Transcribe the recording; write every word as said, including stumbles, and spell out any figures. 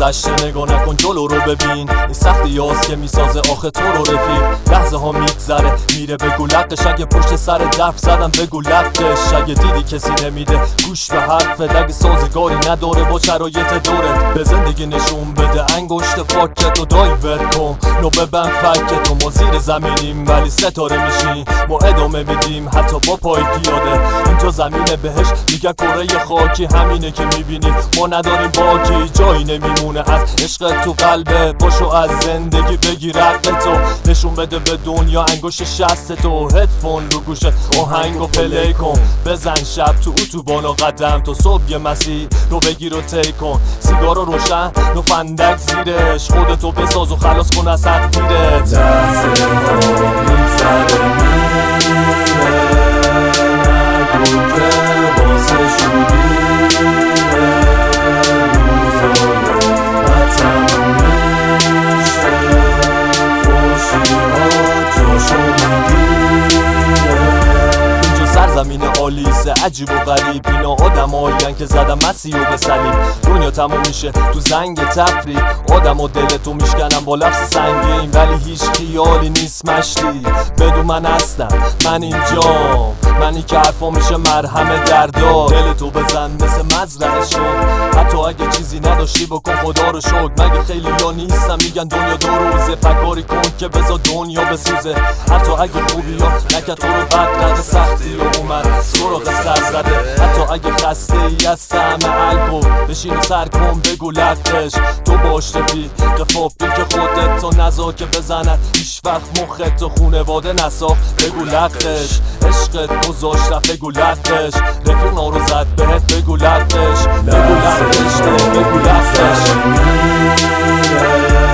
گذشته نگاه نکن، جلو رو ببین. این سختی هاست که میسازه آخه تو رو رفیق. لحظه ها میگذره میره بگو لقش، اگه پشت سر درف زدم بگو لقش. اگه دیدی کسی نمیده گوش به حرفت، اگه سازگاری نداره با شرایط دورت، به زندگی نشون بده انگشت فاکت و دایورت کن. نو ببن فکت و ما زیر زمینیم ولی ستاره میشیم، ما ادامه میدیم حتی با پای پیاده. اینجا زمین بهش میگن کره خاکی، همینه که میبینیم ما نداریم باکی. جایی نمیمونه از عشق تو قلبه، پاشو از زندگی بگیر حقتو، نشون بده به دنیا انگشت شست تو. هدفون رو گوشت آهنگو پلی کن، بزن شب تو اتوبان و قدم تو صبح یه مسیر رو بگیر و طی کن. سیگار رو روشن و فندک زیرش، خودتو بساز و خلاص کن از تقدیرت. لحظه ها میگذره میره، نگو که واسه شدیره، روزای بد تموم میشه، خوشی ها جاشو میگیره. اینجا سرزمین آلیسه عجیب و غریب، اینا آدم هایین که زدم مسیح و به صلیب. دنیا تموم میشه تو زنگ تفریح، آدم و دلتو میشکنم با لفظ سنگین، ولی هیچ خیالی نیست مشتی. بدون من هستم من اینجام، منی که حرفا میشه مرهم دردا. دلتو بزن مثل مزرعه شد، حتی اگه چیزی نداشتی بکن خدا رو شکر. مگه خیلی ها نیستم میگن دنیا دو روزه، فکاری کن که بذار دنیا بسوزه. حتی اگه خوبی ها نکرد تو رو بد نده، سختی ها اومد سراغ سر زده. حتی اگه خسته ای از طعم الکل، بشین و سر کن بگو لقش. تو باش رفیق قفاپی که خودت تو نزا که بزند هیچ وقت مخت و خونواده نساخ، بگو لقش. عشقت گذاشت رفت بگو لقش، رفیق نارو زد بهت بگو لقش. بگو لقش بگو لقش.